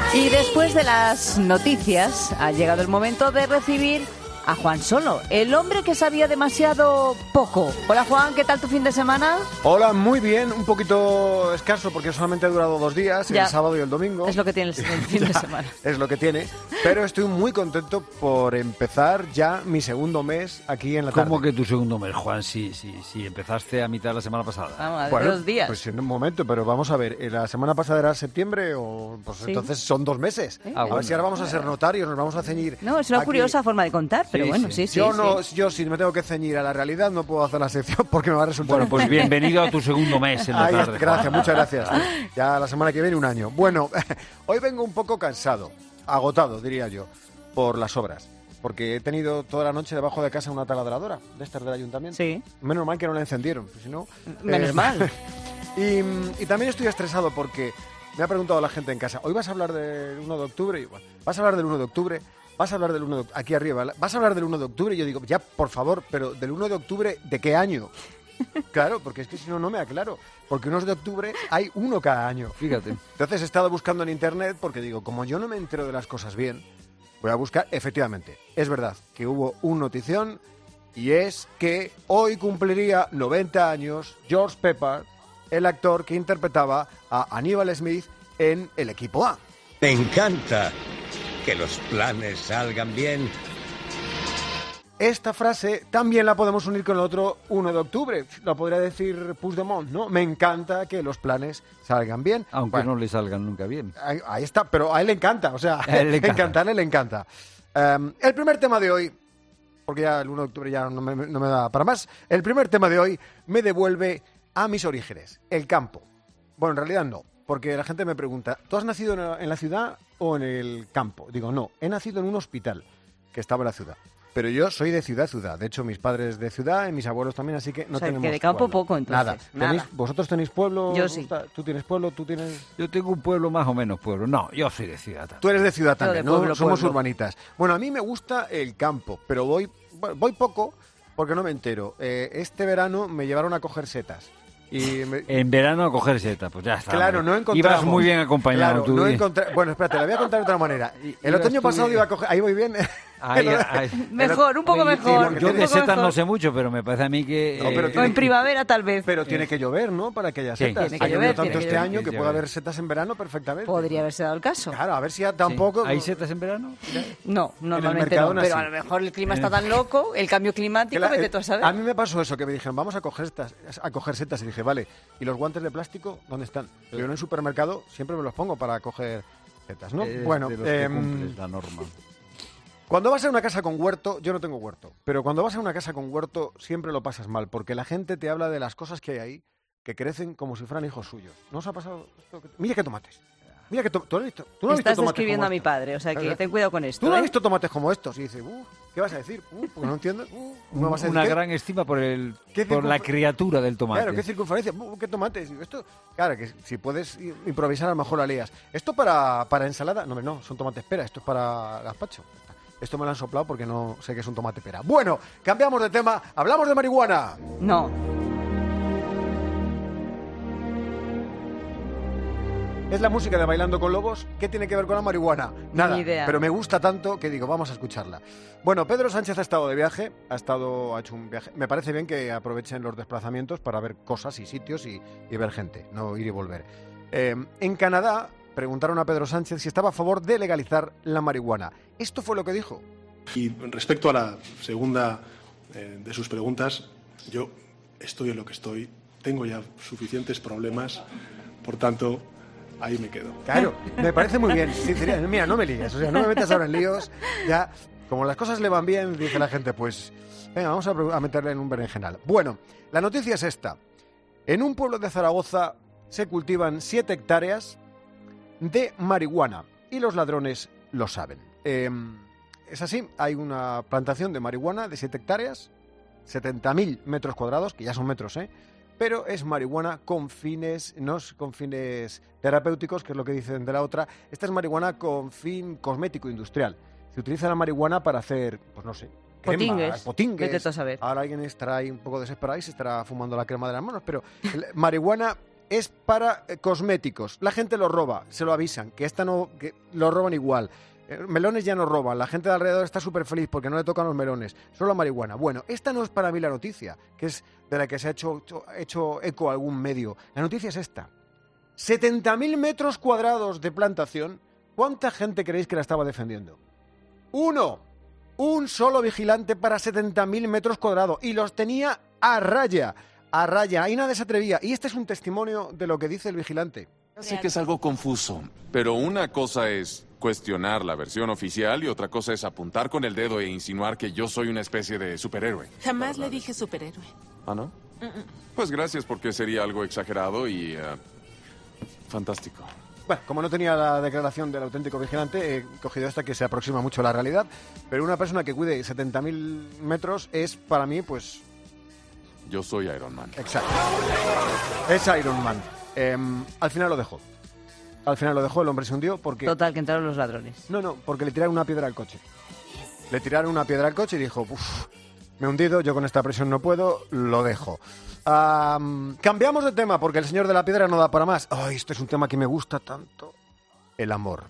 Y después de las noticias, ha llegado el momento de recibir a Juan Solo, el hombre que sabía demasiado poco. Hola Juan, ¿qué tal tu fin de semana? Hola, muy bien, un poquito escaso porque solamente ha durado 2 días, Ya. el sábado y el domingo. Es lo que tiene el fin de semana. Es lo que tiene, pero estoy muy contento por empezar ya mi segundo mes aquí en la tarde. ¿Cómo que tu segundo mes, Juan? Sí, empezaste a mitad de la semana pasada. Vamos, a Bueno, 2 días. pues en un momento, pero vamos a ver, ¿la semana pasada era septiembre o pues Sí. entonces son 2 meses? Ah, A ver bueno. si ahora vamos a ser notarios, nos vamos a ceñir. No, es una aquí. curiosa forma de contar, pero Sí, bueno, sí. sí. Yo si me tengo que ceñir a la realidad no puedo hacer la sección porque me va a resultar... Bueno, pues bienvenido a tu segundo mes en la Ay, tarde. gracias, Juan. muchas gracias. Ya la semana que viene 1 año. Bueno, hoy vengo un poco cansado, agotado, diría yo, por las obras. Porque he tenido toda la noche debajo de casa una taladradora de estas del ayuntamiento. Sí. Menos mal que no la encendieron, pues si no... Menos mal. Y también estoy estresado porque me ha preguntado la gente en casa, ¿hoy vas a hablar del 1 de octubre? Y bueno, ¿vas a hablar del 1 de octubre? ¿Vas a hablar del 1 de octubre? Aquí arriba, ¿vas a hablar del 1 de octubre? Y yo digo, ya, por favor, pero ¿del 1 de octubre de qué año? Claro, porque es que si no, no me aclaro. Porque 1 de octubre hay uno cada año. Fíjate. Entonces he estado buscando en internet porque digo, como yo no me entero de las cosas bien, voy a buscar. Efectivamente, es verdad que hubo un notición y es que hoy cumpliría 90 años George Pepper, el actor que interpretaba a Aníbal Smith en El Equipo A. Me encanta que los planes salgan bien. Esta frase también la podemos unir con el otro 1 de octubre. La podría decir Puigdemont, ¿no? Me encanta que los planes salgan bien. Aunque Bueno, no le salgan nunca bien. ahí está, pero a él le encanta, o sea, A él le encanta. encantarle le encanta. El primer tema de hoy, porque ya el 1 de octubre ya no me da para más, el primer tema de hoy me devuelve a mis orígenes, el campo. Bueno, en realidad no, porque la gente me pregunta, ¿tú has nacido en la ciudad o en el campo? Digo, no, he nacido en un hospital que estaba en la ciudad. Pero yo soy de ciudad. De hecho, mis padres de ciudad y mis abuelos también, así que no O sea, tenemos que de campo pueblo. poco, entonces. Nada. ¿Vosotros tenéis pueblo? Yo sí. ¿Tú tienes pueblo? ¿Tú tienes...? Yo tengo un pueblo más o menos pueblo. No, yo soy de ciudad también. Tú eres de ciudad Yo también, de ¿no? pueblo, Somos pueblo. urbanitas. Bueno, a mí me gusta el campo, pero voy poco porque no me entero. Este verano me llevaron a coger setas. Y En verano a coger seta, pues ya está. claro, hombre. no encontramos. Ibas muy bien acompañado Claro, tú. no y- Bueno, espérate, la voy a contar de otra manera. El ibas otoño tú pasado bien. iba a coger... Ahí voy bien. Ay, ay. Mejor, un poco Oye, mejor. sí, Yo un de poco setas mejor. no sé mucho, pero me parece a mí que... No, pero O en primavera, tal vez. Pero tiene que llover, ¿no? Para que haya Sí, setas. tiene que Ha llovido llover, tanto tiene que este llover. año que Sí, puede sí, haber setas en verano perfectamente. Podría haberse dado el caso. Claro, a ver si ya Sí. tampoco... ¿Hay setas en verano? No, normalmente Mercadona no. Pero sí. a lo mejor el clima está tan loco, el cambio climático, Que vete tú a saber. A mí me pasó eso, que me dijeron, vamos a coger setas. Y dije, vale, ¿y los guantes de plástico dónde están? Yo en el supermercado siempre me los pongo para coger setas, ¿no? Es Bueno, de los que cumples la norma. cuando vas a una casa con huerto, yo no tengo huerto, pero cuando vas a una casa con huerto siempre lo pasas mal, porque la gente te habla de las cosas que hay ahí, que crecen como si fueran hijos suyos. ¿No os ha pasado esto? Mira qué tomates. Mira que ¿tú no has visto? ¿Tú no has visto Estás tomates describiendo como a mi estos? padre, o sea que ¿Verdad? ten cuidado con esto. ¿Tú no has ¿eh? visto tomates como estos? Y dices, ¿qué vas a decir? Porque no entiendo. ¿No vas a decir Una qué? gran estima por ¿Qué por la circunfer- criatura del tomate. Claro, qué circunferencia, qué tomates. Digo, esto, claro, que si puedes improvisar a lo mejor la lías. ¿Esto para ensalada? No, no, son tomates pera, esto es para gazpacho. Esto me lo han soplado porque no sé qué es un tomate pera. Bueno, cambiamos de tema, hablamos de marihuana. No. ¿Es la música de Bailando con Lobos? ¿Qué tiene que ver con la marihuana? Nada, Ni idea. pero me gusta tanto que digo, vamos a escucharla. Bueno, Pedro Sánchez ha estado de viaje, ha hecho un viaje. Me parece bien que aprovechen los desplazamientos para ver cosas y sitios y ver gente, no ir y volver. En Canadá preguntaron a Pedro Sánchez si estaba a favor de legalizar la marihuana. Esto fue lo que dijo. Y respecto a la segunda de sus preguntas, yo estoy en lo que estoy, tengo ya suficientes problemas, por tanto, ahí me quedo. Claro, me parece muy bien. Sinceridad, mira, no me líes, o sea, no me metas ahora en líos. Ya, como las cosas le van bien, dice la gente, pues, venga, vamos a meterle en un berenjenal. Bueno, la noticia es esta. En un pueblo de Zaragoza se cultivan 7 hectáreas de marihuana y los ladrones lo saben. Es así, hay una plantación de marihuana de 7 hectáreas, 70.000 metros cuadrados, que ya son metros, pero es marihuana con fines, no es con fines terapéuticos, que es lo que dicen de la otra. Esta es marihuana con fin cosmético industrial. Se utiliza la marihuana para hacer, pues no sé, cremas, potingues. Vete tú a saber. Ahora alguien estará ahí un poco desesperado y se estará fumando la crema de las manos, pero marihuana es para cosméticos. La gente lo roba, se lo avisan, que que lo roban igual. Melones ya no roban, la gente de alrededor está súper feliz porque no le tocan los melones, solo marihuana. Bueno, esta no es para mí la noticia, que es de la que se ha hecho eco algún medio. La noticia es esta. 70.000 metros cuadrados de plantación. ¿Cuánta gente creéis que la estaba defendiendo? Un solo vigilante para 70.000 metros cuadrados. Y los tenía a raya. Ahí nadie se atrevía. Y este es un testimonio de lo que dice el vigilante. Sé que es algo confuso, pero una cosa es cuestionar la versión oficial y otra cosa es apuntar con el dedo e insinuar que yo soy una especie de superhéroe. Jamás le dije superhéroe. ¿Ah, no? Pues gracias, porque sería algo exagerado y fantástico. Bueno, como no tenía la declaración del auténtico vigilante, he cogido esta que se aproxima mucho a la realidad, pero una persona que cuide 70.000 metros es, para mí, pues... Yo soy Iron Man. Exacto. Es Iron Man. Al final lo dejó. El hombre se hundió porque... Total, que entraron los ladrones. No, porque le tiraron una piedra al coche. Y dijo, me he hundido, yo con esta presión no puedo, lo dejo. Cambiamos de tema porque el señor de la piedra no da para más. Ay, este es un tema que me gusta tanto. El amor.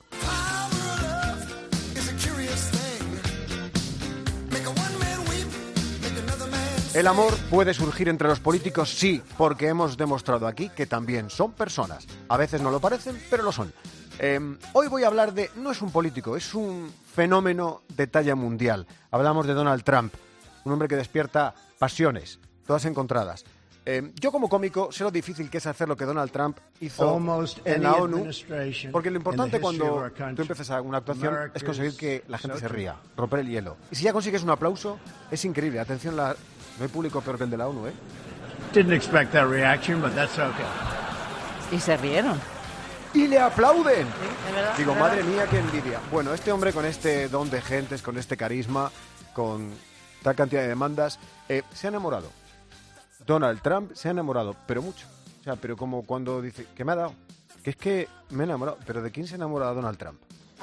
¿El amor puede surgir entre los políticos? Sí, porque hemos demostrado aquí que también son personas. A veces no lo parecen, pero lo son. Hoy voy a hablar de... No es un político, es un fenómeno de talla mundial. Hablamos de Donald Trump, un hombre que despierta pasiones, todas encontradas. Yo como cómico sé lo difícil que es hacer lo que Donald Trump hizo en la ONU, porque lo importante cuando tú empiezas una actuación es conseguir que la gente se ría, romper el hielo. Y si ya consigues un aplauso, es increíble. Atención, no hay público peor que el de la ONU, ¿eh? Didn't expect that reaction, but that's okay. Y se rieron. ¡Y le aplauden! Sí, es verdad. Digo, madre mía, qué envidia. Bueno, este hombre con este don de gentes, con este carisma, con tal cantidad de demandas, se ha enamorado. Donald Trump se ha enamorado, pero mucho. O sea, pero como cuando dice, ¿qué me ha dado? Que es que me he enamorado. ¿Pero de quién se enamora Donald Trump?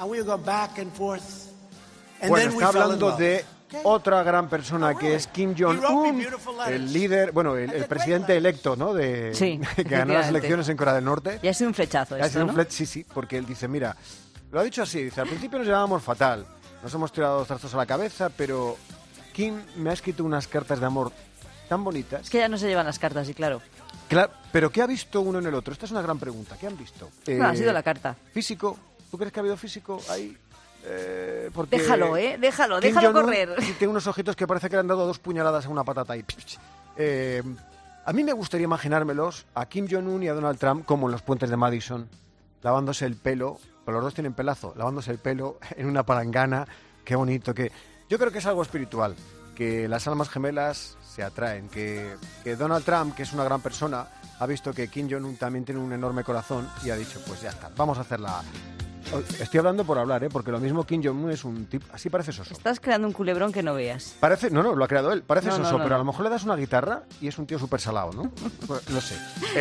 Bueno, está hablando de otra gran persona que es Kim Jong-un, el líder, bueno, el presidente electo, ¿no? Sí, que ganó las elecciones en Corea del Norte. Ya ha sido un flechazo esto, ¿no? Sí, porque él dice, mira, lo ha dicho así, dice, al principio nos llevábamos fatal, nos hemos tirado los trastos a la cabeza, pero Kim me ha escrito unas cartas de amor tan bonitas. Es que ya no se llevan las cartas, y claro. Claro, pero ¿qué ha visto uno en el otro? Esta es una gran pregunta. ¿Qué han visto? Ha sido la carta. ¿Físico? ¿Tú crees que ha habido físico ahí? Porque déjalo correr. Y tiene unos ojitos que parece que le han dado 2 puñaladas a una patata ahí. A mí me gustaría imaginármelos a Kim Jong-un y a Donald Trump como en los puentes de Madison, lavándose el pelo, pues los dos tienen pelazo, lavándose el pelo en una palangana. Qué bonito. Yo creo que es algo espiritual, que las almas gemelas se atraen, que Donald Trump, que es una gran persona, ha visto que Kim Jong-un también tiene un enorme corazón y ha dicho, pues ya está, vamos a hacerla. Estoy hablando por hablar, porque lo mismo Kim Jong-un es un tipo... Así parece soso. Estás creando un culebrón que no veas. Parece... No, lo ha creado él. Parece soso, pero a lo mejor le das una guitarra y es un tío súper salado, ¿no? Pues, no sé.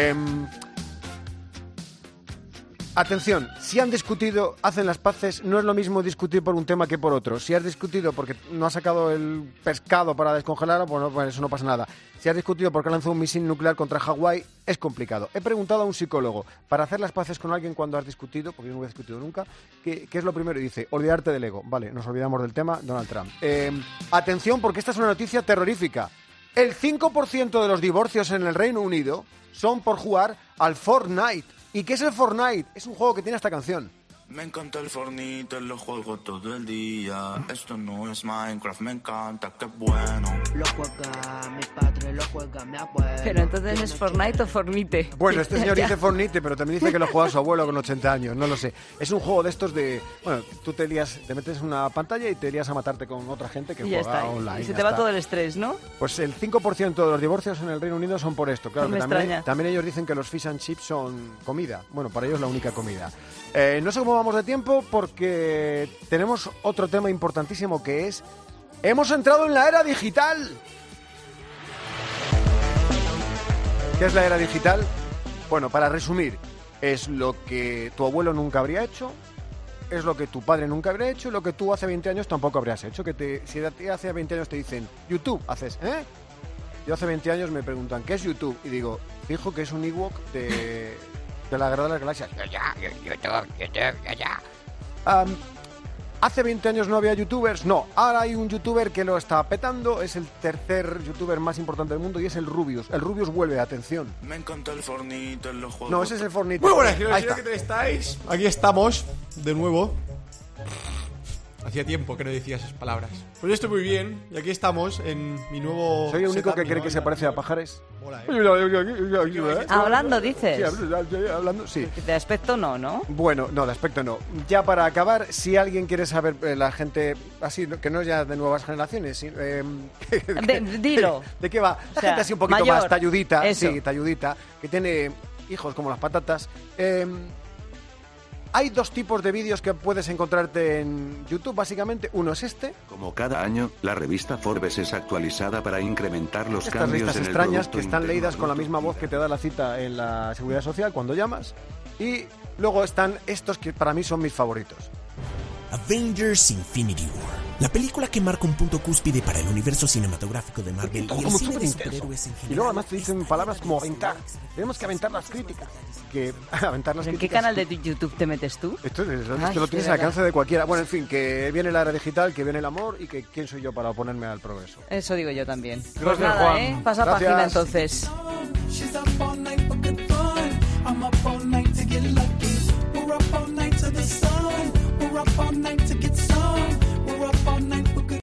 Atención, si han discutido, hacen las paces, no es lo mismo discutir por un tema que por otro. Si has discutido porque no has sacado el pescado para descongelarlo, pues eso no pasa nada. Si has discutido porque ha lanzado un misil nuclear contra Hawái, es complicado. He preguntado a un psicólogo, para hacer las paces con alguien cuando has discutido, porque yo no he discutido nunca, ¿qué es lo primero? Y dice, olvidarte del ego. Vale, nos olvidamos del tema, Donald Trump. Atención, porque esta es una noticia terrorífica. El 5% de los divorcios en el Reino Unido son por jugar al Fortnite. ¿Y qué es el Fortnite? Es un juego que tiene esta canción. Me encanta el Fortnite, lo juego todo el día. Esto no es Minecraft, me encanta, qué bueno. Lo juega mi padre, lo juega mi abuelo. Pero entonces es Fortnite o Fornite. Bueno, este señor dice Fortnite, pero también dice que lo juega su abuelo con 80 años, no lo sé. Es un juego de estos de... Bueno, tú te metes en una pantalla y te lías a matarte con otra gente que juega online. Y se te va todo el estrés, ¿no? Pues el 5% de los divorcios en el Reino Unido son por esto. Claro, que también ellos dicen que los fish and chips son comida. Bueno, para ellos la única comida. No sé cómo vamos de tiempo porque tenemos otro tema importantísimo que es... ¡Hemos entrado en la era digital! ¿Qué es la era digital? Bueno, para resumir, es lo que tu abuelo nunca habría hecho, es lo que tu padre nunca habría hecho y lo que tú hace 20 años tampoco habrías hecho. Si hace 20 años te dicen YouTube, haces, ¿eh? Yo hace 20 años me preguntan, ¿qué es YouTube? Y digo, dijo que es un Ewok de la Guerra de las Galaxias. ¿Hace 20 años no había youtubers? No, ahora hay un youtuber que lo está petando, es el tercer youtuber más importante del mundo y es el Rubius. El Rubius vuelve, atención. Me encanta el Fortnite, los juegos. No, ese es el Fortnite. Muy buenas, Ahí quiero está. que te estáis. Aquí estamos, de nuevo. Hacía tiempo que no decía esas palabras. Pues yo estoy muy bien, y aquí estamos en mi nuevo... Soy el único setup, que mi cree nueva que se parece a imagen. Pajares. Mola, Hablando, dices. Sí, hablando, sí. De aspecto no. Bueno, no, de aspecto no. Ya para acabar, si alguien quiere saber, la gente, así, que no es ya de nuevas generaciones, Dilo. ¿De qué va? La O sea, gente así un poquito mayor, más talludita, eso. sí, talludita, que tiene hijos como las patatas. Hay dos tipos de vídeos que puedes encontrarte en YouTube, básicamente. Uno es este. Como cada año, la revista Forbes es actualizada para incrementar los Estas cambios listas en el extrañas Producto que están Interno leídas con la Bruto. misma voz que te da la cita en la Seguridad Social cuando llamas. Y luego están estos que para mí son mis favoritos. Avengers Infinity War. La película que marca un punto cúspide para el universo cinematográfico de Marvel y el Como cine súper de intenso. superhéroes en general. Y luego además te dicen palabras como aventar. Tenemos que aventar las críticas. Que aventar las ¿En qué críticas. canal de YouTube te metes tú? Esto Ay, lo tienes de al verdad. alcance de cualquiera. Bueno, en fin, que viene la era digital, que viene el amor y que quién soy yo para oponerme al progreso. Eso digo yo también. Pues Gracias, nada, Juan. Pasa Gracias. página entonces.